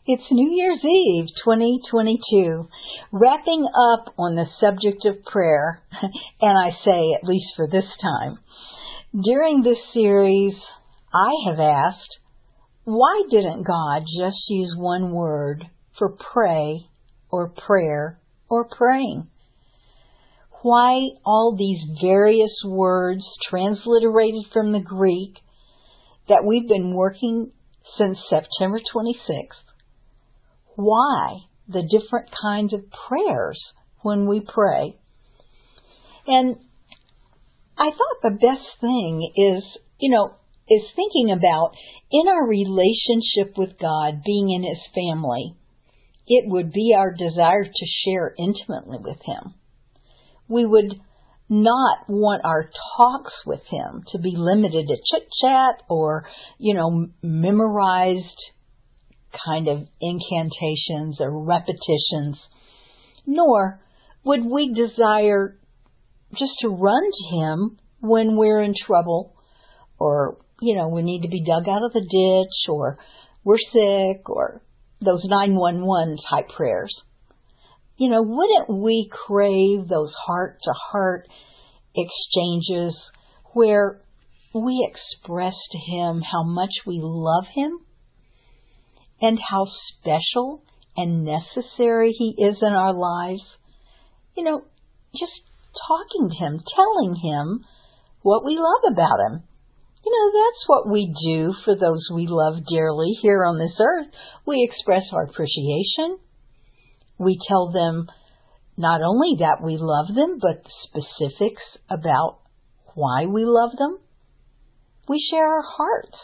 It's New Year's Eve 2022, wrapping up on the subject of prayer, and I say at least for this time. During this series, I have asked, why didn't God just use one word for pray or prayer or praying? Why all these various words transliterated from the Greek that we've been working since September 26th? Why the different kinds of prayers when we pray? And I thought the best thing is thinking about in our relationship with God, being in His family, it would be our desire to share intimately with Him. We would not want our talks with Him to be limited to chit-chat or, memorized kind of incantations or repetitions, nor would we desire just to run to Him when we're in trouble or, we need to be dug out of the ditch or we're sick or those 911 type prayers. Wouldn't we crave those heart-to-heart exchanges where we express to Him how much we love Him and how special and necessary He is in our lives? Just talking to Him, telling Him what we love about Him. That's what we do for those we love dearly here on this earth. We express our appreciation. We tell them not only that we love them, but specifics about why we love them. We share our hearts.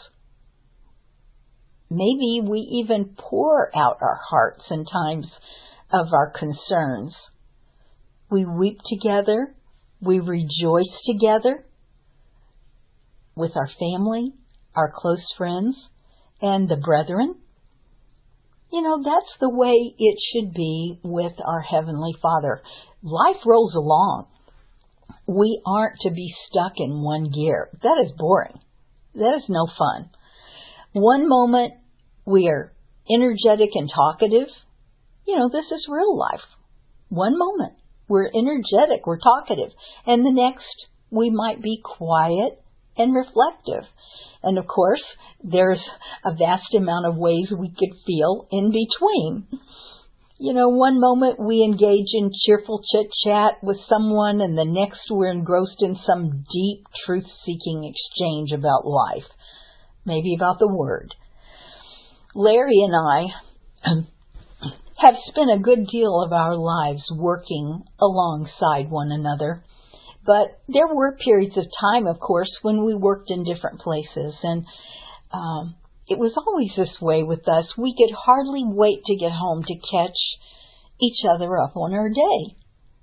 Maybe we even pour out our hearts in times of our concerns. We weep together. We rejoice together with our family, our close friends, and the brethren. That's the way it should be with our Heavenly Father. Life rolls along. We aren't to be stuck in one gear. That is boring. That is no fun. One moment we are energetic and talkative. This is real life. One moment we're energetic, we're talkative. And the next we might be quiet and reflective. And of course, there's a vast amount of ways we could feel in between. One moment we engage in cheerful chit-chat with someone, and the next we're engrossed in some deep truth-seeking exchange about life, maybe about the Word. Larry and I have spent a good deal of our lives working alongside one another. But there were periods of time, of course, when we worked in different places. And it was always this way with us. We could hardly wait to get home to catch each other up on our day.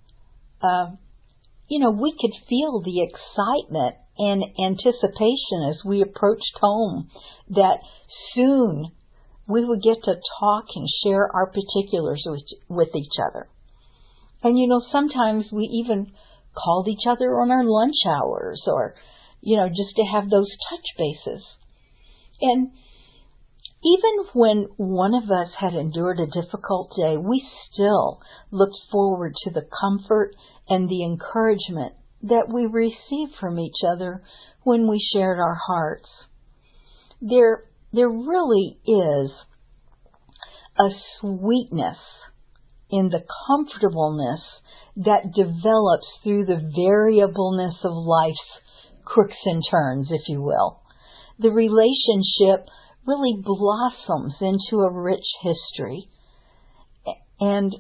We could feel the excitement and anticipation as we approached home that soon we would get to talk and share our particulars with each other. And, sometimes we even called each other on our lunch hours or, just to have those touch bases. And even when one of us had endured a difficult day, we still looked forward to the comfort and the encouragement that we received from each other when we shared our hearts. There really is a sweetness in the comfortableness that develops through the variableness of life's crooks and turns, if you will. The relationship really blossoms into a rich history. And,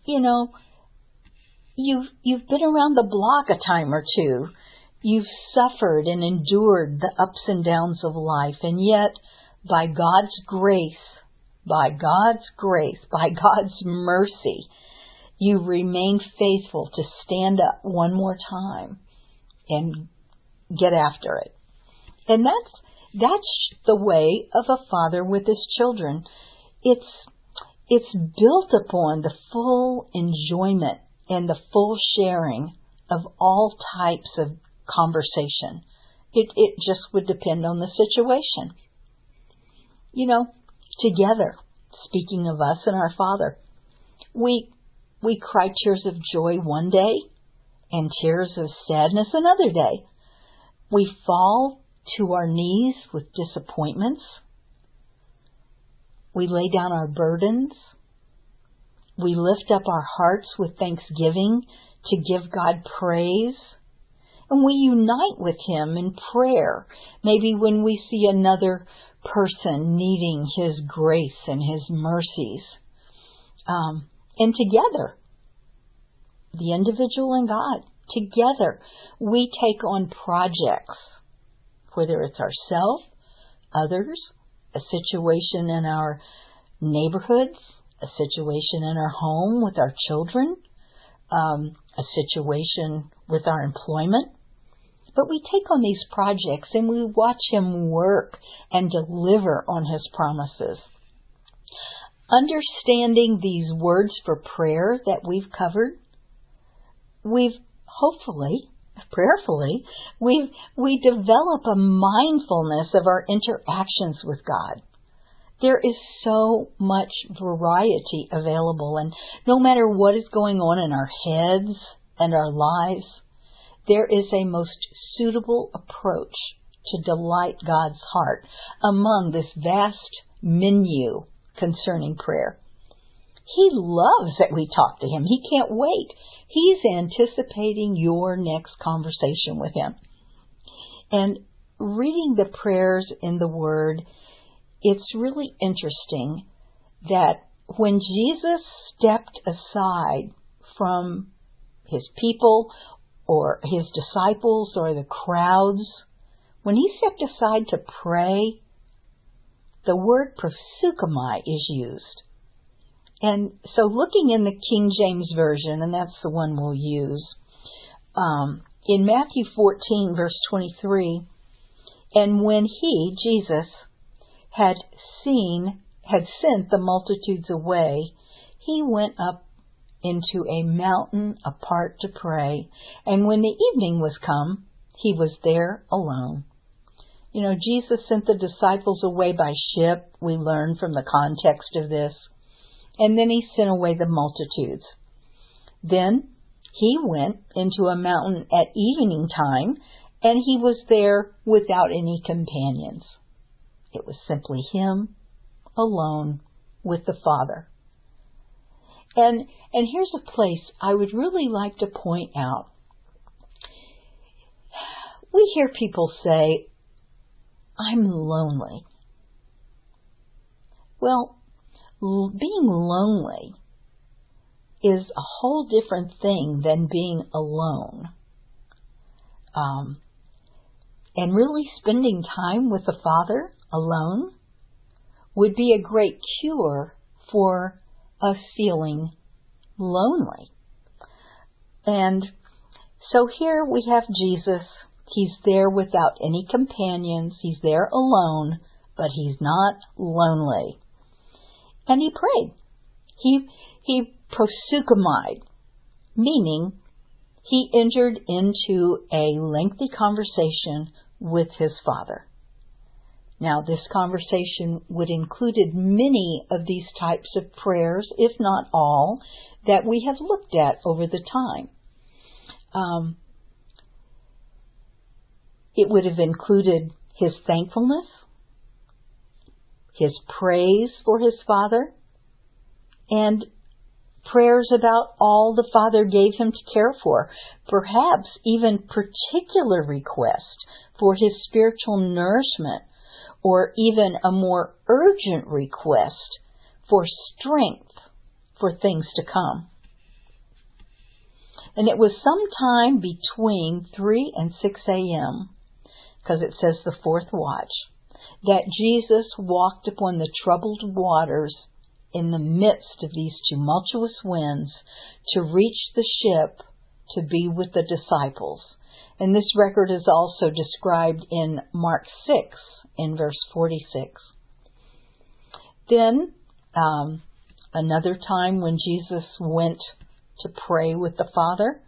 you've been around the block a time or two. You've suffered and endured the ups and downs of life, and yet, by God's grace, by God's mercy, you remain faithful to stand up one more time and get after it. And that's the way of a father with his children. It's built upon the full enjoyment and the full sharing of all types of conversation. It just would depend on the situation. Together, speaking of us and our Father. We cry tears of joy one day and tears of sadness another day. We fall to our knees with disappointments. We lay down our burdens. We lift up our hearts with thanksgiving to give God praise. And we unite with Him in prayer, maybe when we see another person needing His grace and His mercies. And together, the individual and God, together, we take on projects, whether it's ourselves, others, a situation in our neighborhoods, a situation in our home with our children, a situation with our employment. But we take on these projects and we watch Him work and deliver on His promises. Understanding these words for prayer that we've covered, we've hopefully, prayerfully, we develop a mindfulness of our interactions with God. There is so much variety available, and no matter what is going on in our heads and our lives, there is a most suitable approach to delight God's heart among this vast menu concerning prayer. He loves that we talk to Him. He can't wait. He's anticipating your next conversation with Him. And reading the prayers in the Word, it's really interesting that when Jesus stepped aside from His people or His disciples or the crowds, when He stepped aside to pray, the word proseuchomai is used. And so looking in the King James Version, and that's the one we'll use, in Matthew 14, verse 23, and when He, Jesus, had sent the multitudes away, He went up into a mountain apart to pray, and when the evening was come, He was there alone. You know, Jesus sent the disciples away by ship. We learn from the context of this. And then He sent away the multitudes. Then He went into a mountain at evening time, and He was there without any companions. It was simply Him alone with the Father. And here's a place I would really like to point out. We hear people say, "I'm lonely." Well, being lonely is a whole different thing than being alone. And really spending time with the Father alone would be a great cure for us feeling lonely. And so here we have Jesus. He's there without any companions. He's there alone, but He's not lonely. And He prayed. He proseuchomai, meaning He entered into a lengthy conversation with His Father. Now, this conversation would included many of these types of prayers, if not all, that we have looked at over the time. It would have included His thankfulness, His praise for His Father, and prayers about all the Father gave Him to care for, perhaps even particular requests for His spiritual nourishment, or even a more urgent request for strength for things to come. And it was sometime between 3 and 6 a.m., because it says the fourth watch, that Jesus walked upon the troubled waters in the midst of these tumultuous winds to reach the ship to be with the disciples. And this record is also described in Mark 6 in verse 46. Then, another time when Jesus went to pray with the Father,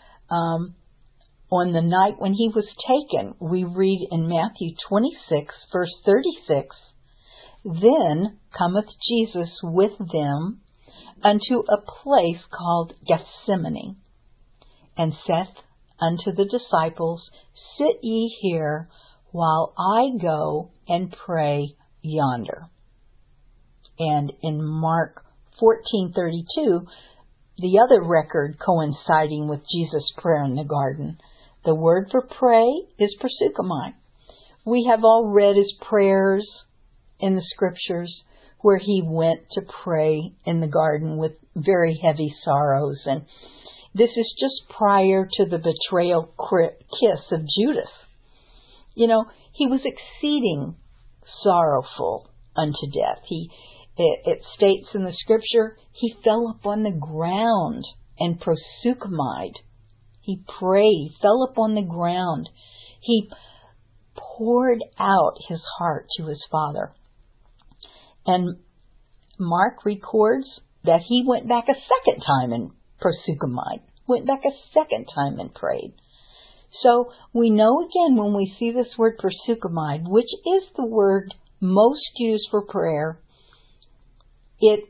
on the night when He was taken, we read in Matthew 26, verse 36, "Then cometh Jesus with them unto a place called Gethsemane, and saith unto the disciples, Sit ye here, while I go and pray yonder. And in Mark 14:32, the other record coinciding with Jesus' prayer in the garden, the word for pray is proseuchomai. We have all read his prayers in the scriptures where he went to pray in the garden with very heavy sorrows. And this is just prior to the betrayal kiss of Judas. You know, he was exceeding sorrowful unto death. It states in the scripture, he fell upon the ground and proseuchomai. He prayed, fell upon the ground. He poured out his heart to his Father. And Mark records that he went back a second time and proseuchomai, went back a second time and prayed. So we know again when we see this word proseuchomai, which is the word most used for prayer, it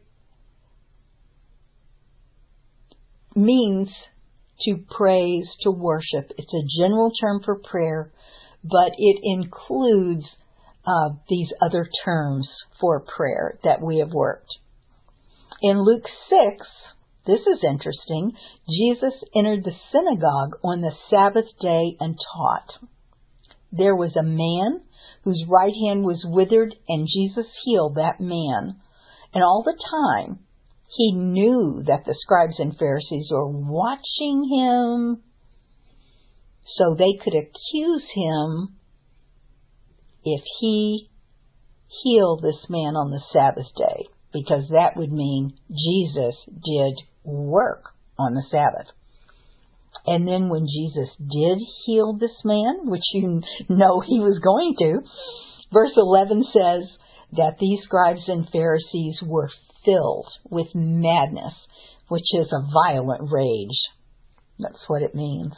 means to praise, to worship. It's a general term for prayer, but it includes these other terms for prayer that we have worked. In Luke 6, this is interesting, Jesus entered the synagogue on the Sabbath day and taught. There was a man whose right hand was withered, and Jesus healed that man. And all the time, he knew that the scribes and Pharisees were watching him so they could accuse him if he healed this man on the Sabbath day, because that would mean Jesus did work on the Sabbath. And then when Jesus did heal this man, which you know he was going to, verse 11 says that these scribes and Pharisees were filled with madness, which is a violent rage. That's what it means.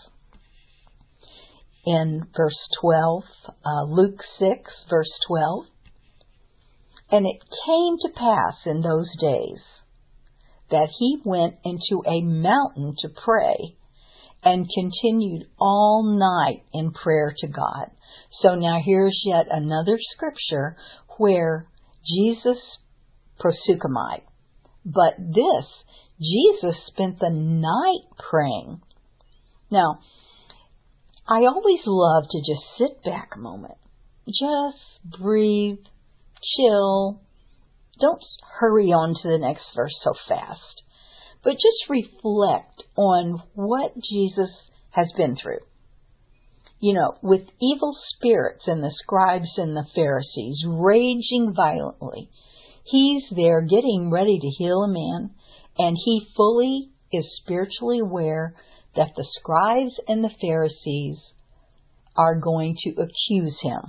In verse 12, Luke 6, verse 12, and it came to pass in those days that he went into a mountain to pray and continued all night in prayer to God. So now here's yet another scripture where Jesus proseuchomai. But this, Jesus spent the night praying. Now, I always love to just sit back a moment. Just breathe, chill. Don't hurry on to the next verse so fast. But just reflect on what Jesus has been through. You know, with evil spirits and the scribes and the Pharisees raging violently, he's there getting ready to heal a man, and he fully is spiritually aware that the scribes and the Pharisees are going to accuse him.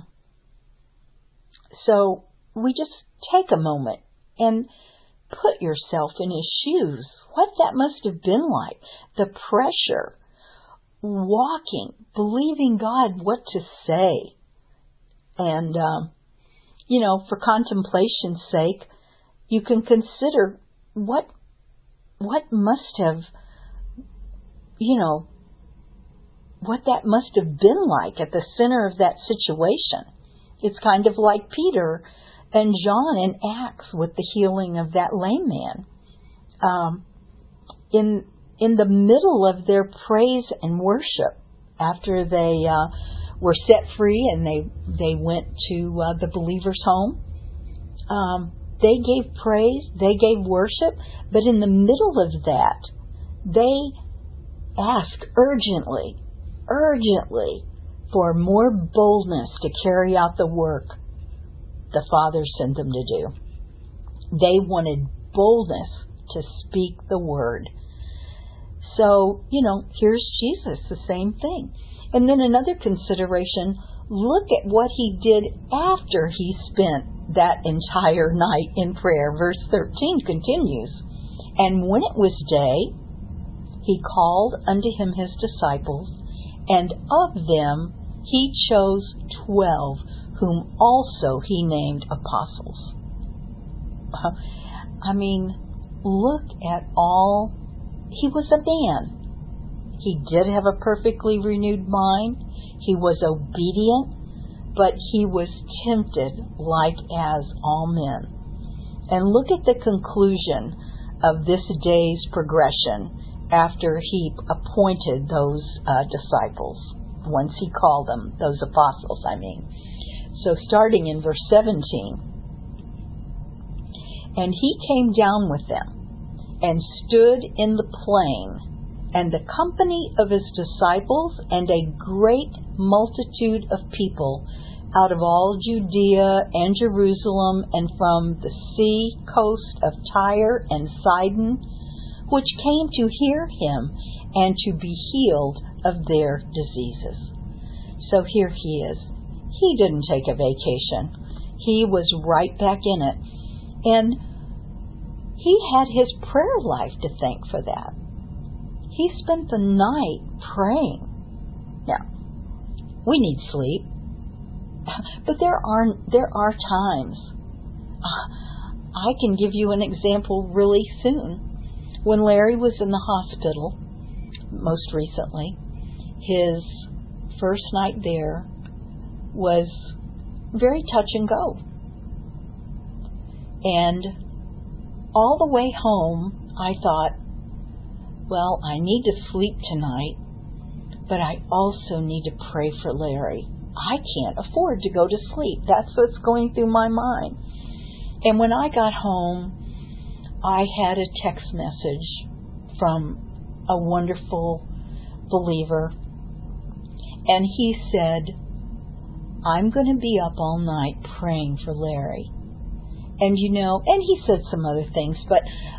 So we just take a moment and put yourself in his shoes. What that must have been like. The pressure, walking, believing God what to say. And, you know, for contemplation's sake, you can consider what must have, you know, what that must have been like at the center of that situation. It's kind of like Peter and John in Acts with the healing of that lame man. In the middle of their praise and worship, after they were set free and they went to the believer's home, they gave praise, they gave worship, but in the middle of that, they asked urgently for more boldness to carry out the work the Father sent them to do. They wanted boldness to speak the word. So, you know, here's Jesus, the same thing. And then another consideration, look at what he did after he spent that entire night in prayer. Verse 13 continues, and when it was day, he called unto him his disciples, and of them he chose 12, whom also he named apostles. I mean, look at all. He was a man. He did have a perfectly renewed mind. He was obedient, but he was tempted like as all men. And look at the conclusion of this day's progression after he appointed those disciples, once he called them, those apostles, I mean. So starting in verse 17, and he came down with them and stood in the plain, and the company of his disciples and a great multitude of people out of all Judea and Jerusalem and from the sea coast of Tyre and Sidon, which came to hear him and to be healed of their diseases. So here he is. He didn't take a vacation. He was right back in it. And he had his prayer life to thank for that. He spent the night praying. Now, we need sleep, but there are times. I can give you an example really soon. When Larry was in the hospital, most recently, his first night there was very touch and go. And all the way home, I thought, well, I need to sleep tonight, but I also need to pray for Larry. I can't afford to go to sleep. That's what's going through my mind. And when I got home, I had a text message from a wonderful believer, and he said, I'm going to be up all night praying for Larry. And and he said some other things, but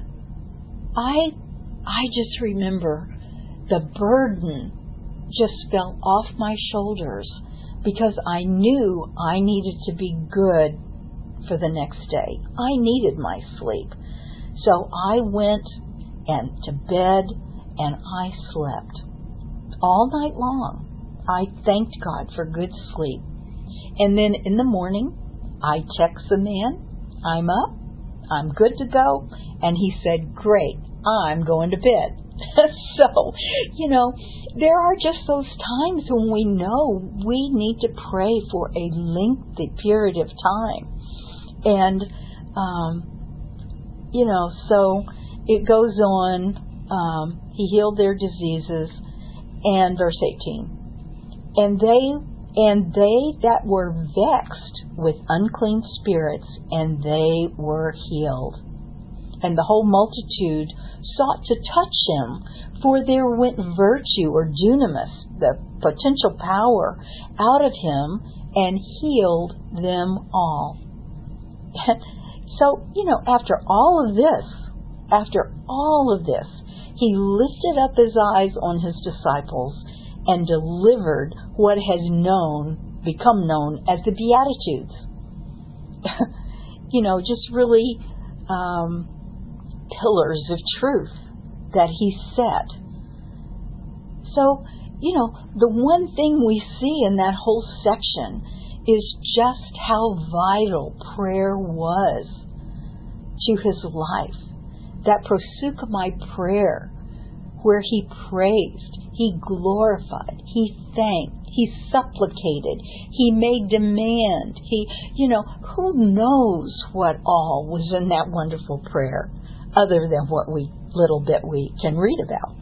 I just remember the burden just fell off my shoulders because I knew I needed to be good for the next day. I needed my sleep. So I went to bed and I slept all night long. I thanked God for good sleep. And then in the morning, I text the man, I'm up, I'm good to go. And he said, great, I'm going to bed. So, there are just those times when we know we need to pray for a lengthy period of time. And, so it goes on. He healed their diseases. And verse 18. And they that were vexed with unclean spirits, and they were healed. And the whole multitude sought to touch him, for there went virtue or dunamis, the potential power, out of him, and healed them all. So, after all of this, he lifted up his eyes on his disciples and delivered what has become known as the Beatitudes. Just really pillars of truth that he set. So, the one thing we see in that whole section is just how vital prayer was to his life. That proseuchomai prayer, where he praised, he glorified, he thanked, he supplicated, he made demand, who knows what all was in that wonderful prayer, other than what little bit we can read about.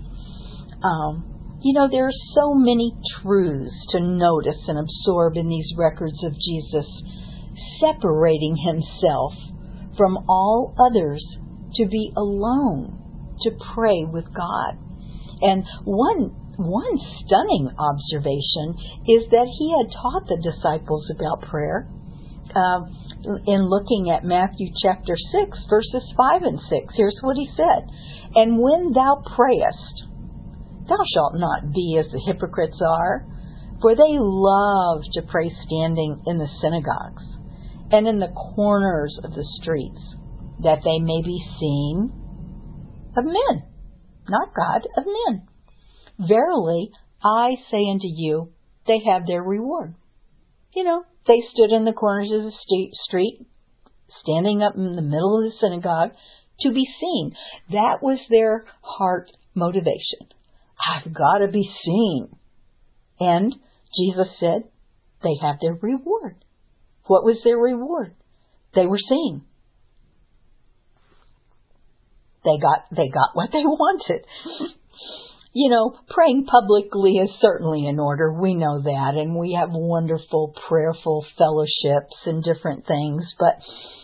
There are so many truths to notice and absorb in these records of Jesus, separating himself from all others to be alone, to pray with God. And one stunning observation is that he had taught the disciples about prayer. In looking at Matthew chapter 6, verses 5 and 6, here's what he said. And when thou prayest, thou shalt not be as the hypocrites are, for they love to pray standing in the synagogues and in the corners of the streets, that they may be seen of men, not God, of men. Verily, I say unto you, they have their reward. They stood in the corners of the street standing up in the middle of the synagogue to be seen. That was their heart motivation. I've got to be seen. And Jesus said they have their reward. What was their reward? They were seen. They got what they wanted. Praying publicly is certainly in order. We know that, and we have wonderful prayerful fellowships and different things. But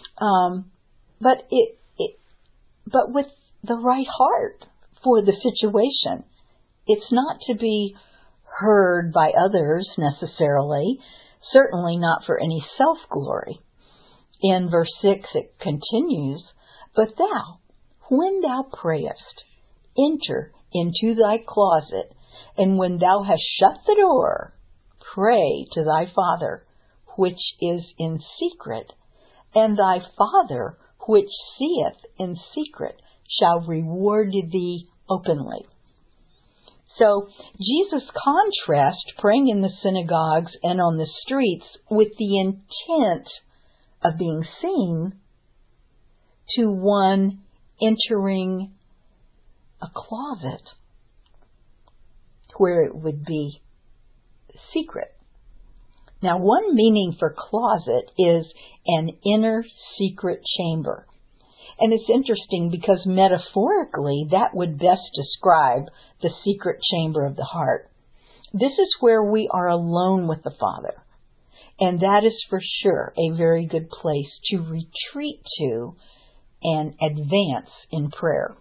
with the right heart for the situation, it's not to be heard by others necessarily. Certainly not for any self-glory. In verse 6, it continues, "But thou, when thou prayest, enter into thy closet, and when thou hast shut the door, pray to thy Father, which is in secret, and thy Father, which seeth in secret, shall reward thee openly." So Jesus contrasts praying in the synagogues and on the streets with the intent of being seen to one entering a closet where it would be secret. Now, one meaning for closet is an inner secret chamber. And it's interesting because metaphorically that would best describe the secret chamber of the heart. This is where we are alone with the Father. And that is for sure a very good place to retreat to and advance in prayer.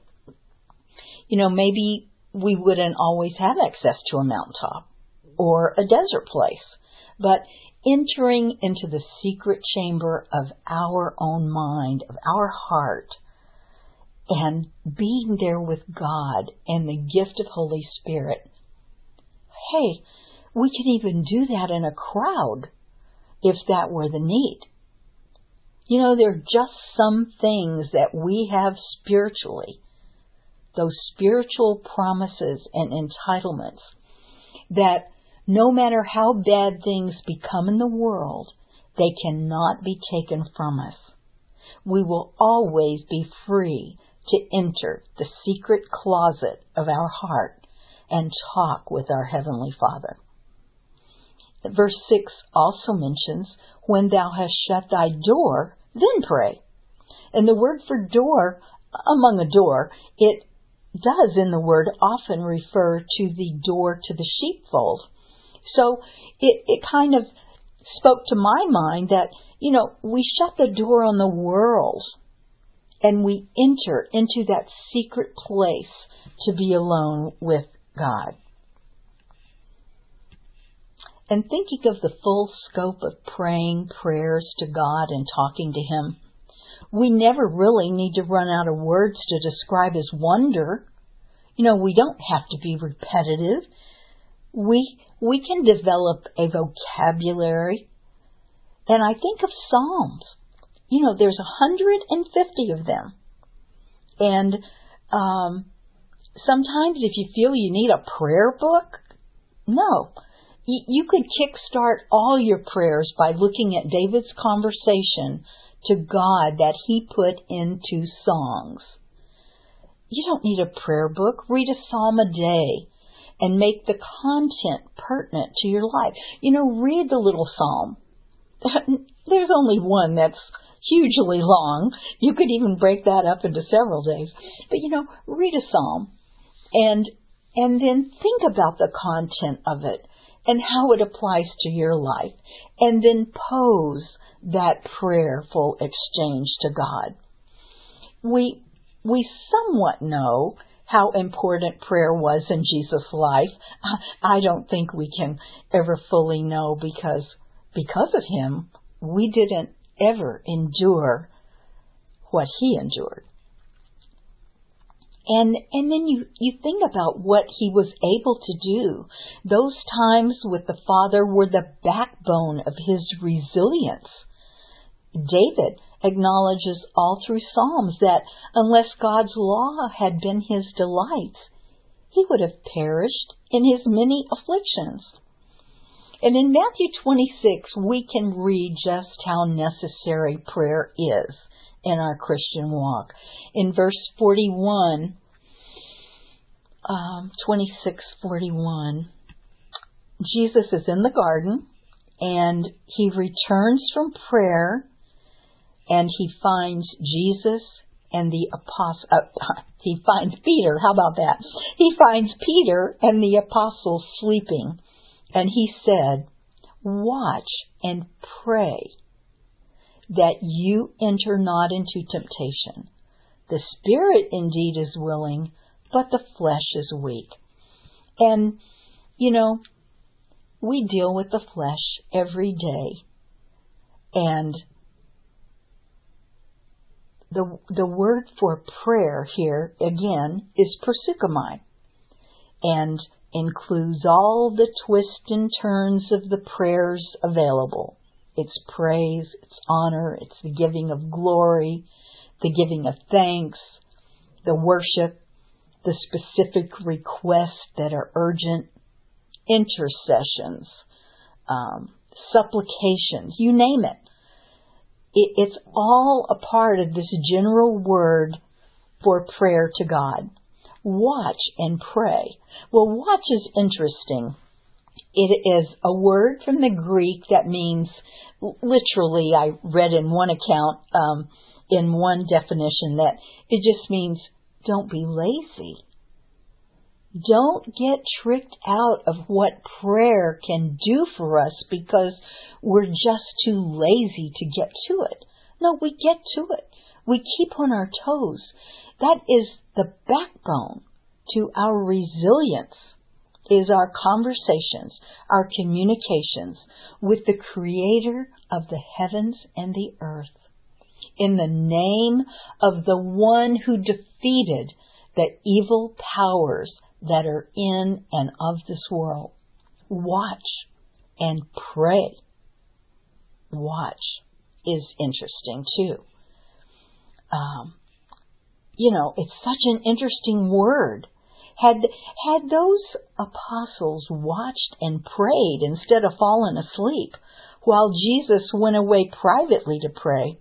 Maybe we wouldn't always have access to a mountaintop or a desert place, but entering into the secret chamber of our own mind, of our heart, and being there with God and the gift of Holy Spirit. Hey, we can even do that in a crowd if that were the need. There are just some things that we have spiritually, those spiritual promises and entitlements, that no matter how bad things become in the world, they cannot be taken from us. We will always be free to enter the secret closet of our heart and talk with our Heavenly Father. Verse 6 also mentions, "When thou hast shut thy door, then pray." And the word for door, among a door, it does in the word often refer to the door to the sheepfold. So it kind of spoke to my mind that, we shut the door on the world and we enter into that secret place to be alone with God. And thinking of the full scope of praying prayers to God and talking to Him, we never really need to run out of words to describe His wonder. We don't have to be repetitive. We can develop a vocabulary. And I think of Psalms. There's 150 of them. And sometimes if you feel you need a prayer book, no. You could kickstart all your prayers by looking at David's conversation to God that he put into songs. You don't need a prayer book. Read a psalm a day and make the content pertinent to your life. Read the little psalm. There's only one that's hugely long. You could even break that up into several days. But, read a psalm and then think about the content of it and how it applies to your life, and then pose that prayerful exchange to God. We somewhat know how important prayer was in Jesus' life. I don't think we can ever fully know because of Him, we didn't ever endure what He endured. And then you think about what He was able to do. Those times with the Father were the backbone of His resilience. David acknowledges all through Psalms that unless God's law had been His delight, he would have perished in his many afflictions. And in Matthew 26, we can read just how necessary prayer is in our Christian walk. In verse 41, 26:41, Jesus is in the garden, and he returns from prayer, and he finds Jesus and the apostle. He finds Peter. How about that? He finds Peter and the apostles sleeping, and he said, "Watch and pray that you enter not into temptation. The spirit indeed is willing, but the flesh is weak." And, we deal with the flesh every day. And the word for prayer here, again, is proseuchomai, and includes all the twists and turns of the prayers available. It's praise, it's honor, it's the giving of glory, the giving of thanks, the worship, the specific requests that are urgent, intercessions, supplications, you name it. It's all a part of this general word for prayer to God. Watch and pray. Well, watch is interesting. It is a word from the Greek that means, literally, I read in one account, in one definition, that it just means don't be lazy. Don't get tricked out of what prayer can do for us because we're just too lazy to get to it. No, we get to it. We keep on our toes. That is the backbone to our resilience, is our conversations, our communications with the Creator of the heavens and the earth. In the name of the one who defeated the evil powers that are in and of this world. Watch and pray. Watch is interesting too. It's such an interesting word. Had those apostles watched and prayed instead of falling asleep while Jesus went away privately to pray,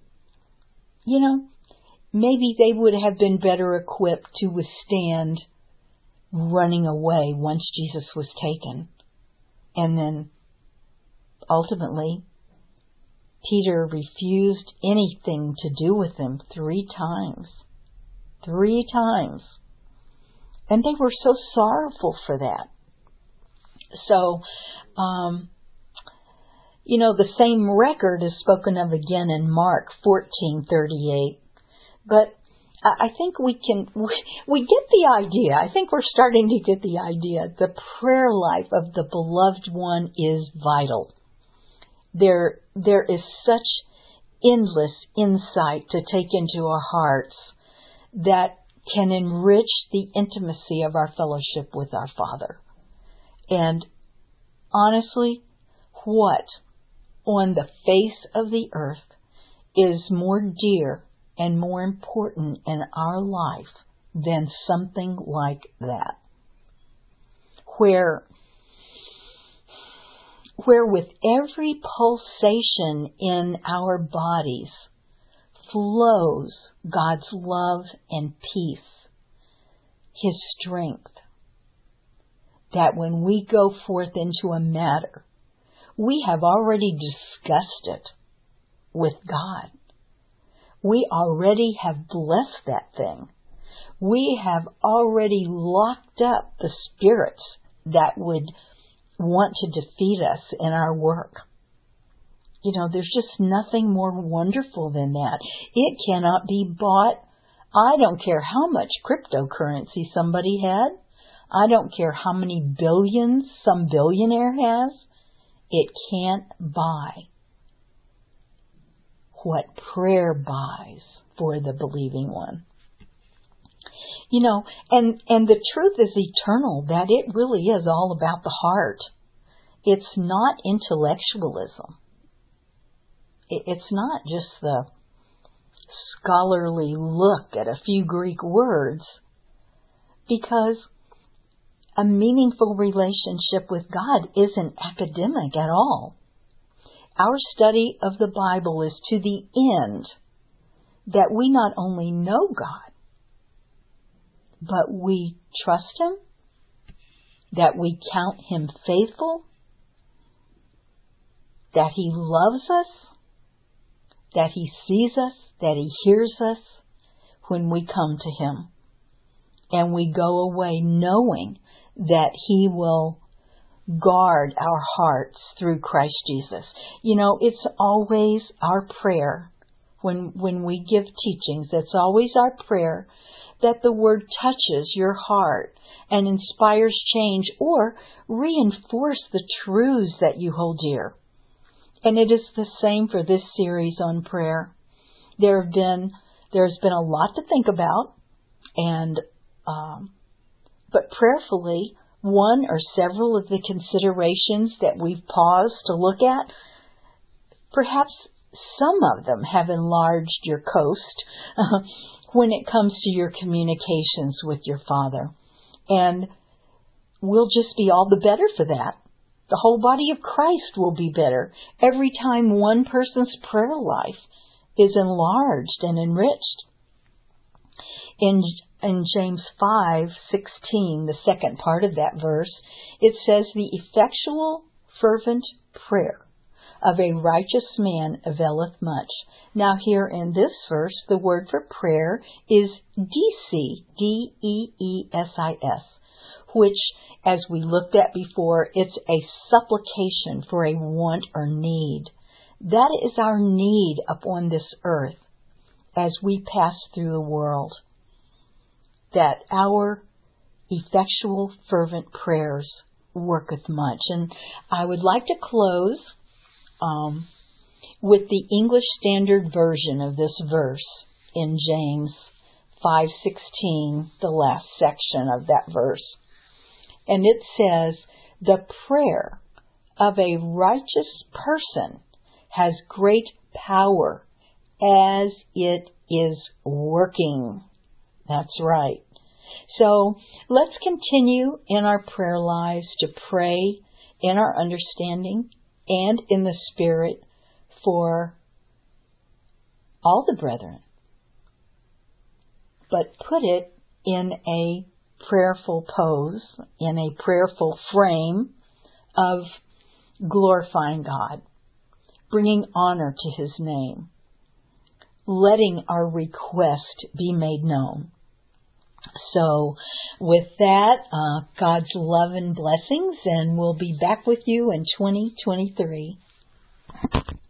maybe they would have been better equipped to withstand running away once Jesus was taken. And then, ultimately, Peter refused anything to do with him 3 times. 3 times. And they were so sorrowful for that. So, the same record is spoken of again in Mark 14:38. But I think we get the idea. I think we're starting to get the idea. The prayer life of the beloved one is vital. There is such endless insight to take into our hearts that can enrich the intimacy of our fellowship with our Father. And honestly, what on the face of the earth is more dear and more important in our life than something like that? Where with every pulsation in our bodies flows God's love and peace, His strength, that when we go forth into a matter, we have already discussed it with God. We already have blessed that thing. We have already locked up the spirits that would want to defeat us in our work. There's just nothing more wonderful than that. It cannot be bought. I don't care how much cryptocurrency somebody had. I don't care how many billions some billionaire has. It can't buy what prayer buys for the believing one. And the truth is eternal, that it really is all about the heart. It's not intellectualism. It's not just the scholarly look at a few Greek words, because A meaningful relationship with God isn't academic at all. Our study of the Bible is to the end that we not only know God, but we trust Him, that we count Him faithful, that He loves us, that He sees us, that He hears us when we come to Him. And we go away knowing that He will guard our hearts through Christ Jesus. You know, it's always our prayer when we give teachings, it's always our prayer that the Word touches your heart and inspires change or reinforce the truths that you hold dear. And it is the same for this series on prayer. There's been a lot to think about, and but prayerfully, one or several of the considerations that we've paused to look at, perhaps some of them have enlarged your coast when it comes to your communications with your Father. And we'll just be all the better for that. The whole body of Christ will be better every time one person's prayer life is enlarged and enriched. In James 5:16, the second part of that verse, it says, "The effectual, fervent prayer of a righteous man availeth much." Now here in this verse, the word for prayer is deesis, D-E-E-S-I-S, which, as we looked at before, it's a supplication for a want or need. That is our need upon this earth as we pass through the world. That our effectual, fervent prayers worketh much. And I would like to close with the English Standard Version of this verse in James 5:16, the last section of that verse. And it says, "The prayer of a righteous person has great power as it is working." That's right. So let's continue in our prayer lives to pray in our understanding and in the Spirit for all the brethren. But put it in a prayerful pose, in a prayerful frame of glorifying God, bringing honor to His name, letting our request be made known. So with that, God's love and blessings, and we'll be back with you in 2023.